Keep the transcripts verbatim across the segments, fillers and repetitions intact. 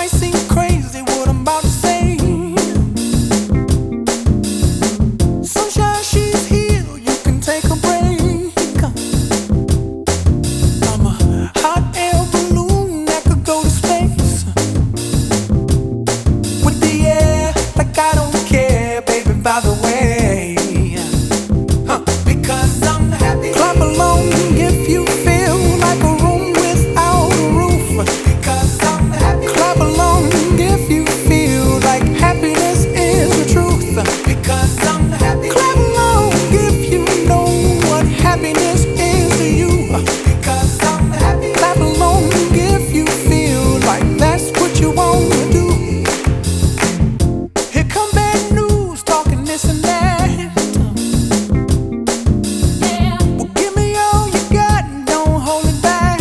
might seem crazy what I'm about to say. Sunshine, she's here, you can take a break. I'm a hot air balloon that could go to space. With the air, like I don't care, baby, by the way. Huh. Because I'm happy. Clap along if you feel like a room without a roof. Because I'm happy. Clap along if you feel like happiness is the truth. Because I'm happy. Clap along if you know what happiness is to you. Because I'm happy. Clap along if you feel like that's what you want to do. Here come bad news, talking this and that. Well, give me all you got and don't hold it back.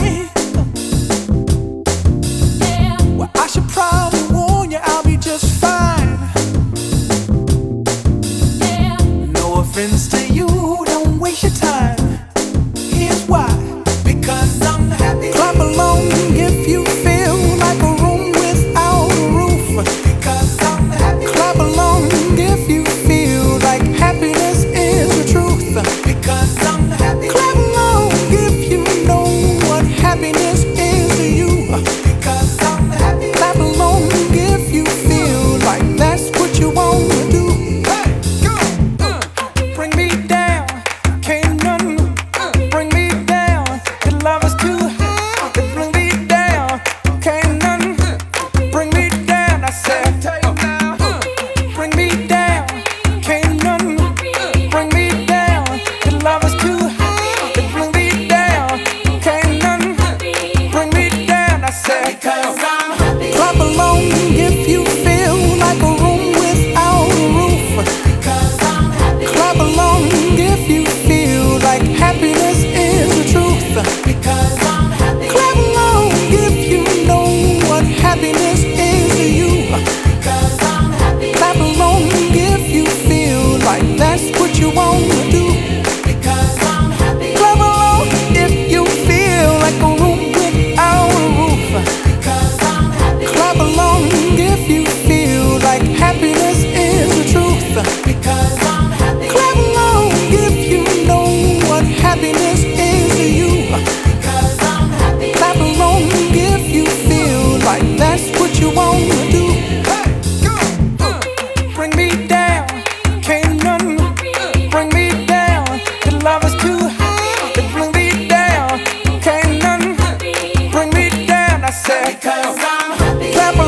Well, I should probably warn you, I'll be just fine. No offense to you, don't waste your time. Here's why. Because I'm happy. Clap along if you feel like a room without a roof. Because I'm happy. Clap along if you feel like happiness is the truth. Because I'm happy. Clap along if you know what happiness is to you. Because I'm happy. Clap along if you feel like that's what you want to do. Hey, go! Uh, bring me down, can't none bring me down. Your love is too high to bring me down. Can't none bring me down. I said, uh, bring me down, can't none bring me down. Your love is too high to bring me down. Can't none bring me down. I said, because I'm happy. Clap along if you feel like a room without a roof. Because I'm happy. Clap along if you feel like happiness is the truth. Because I'm happy. Clap along if you know what happiness is to you. Because I'm happy. Clap along if you feel like that's what you want to do. Because I'm happy. Clap along if you feel like a room without a roof. Because I'm happy. Clap along if you feel like happiness is the truth. Because I'm happy. Clap along if you know what happiness is to you. Because I'm happy. Clap along if you feel like that's what you want to do. Hey, go! Uh, bring me down, can't none bring me down. Your love is too high to bring me down. Can't none bring me down. I said, because I'm happy. Clap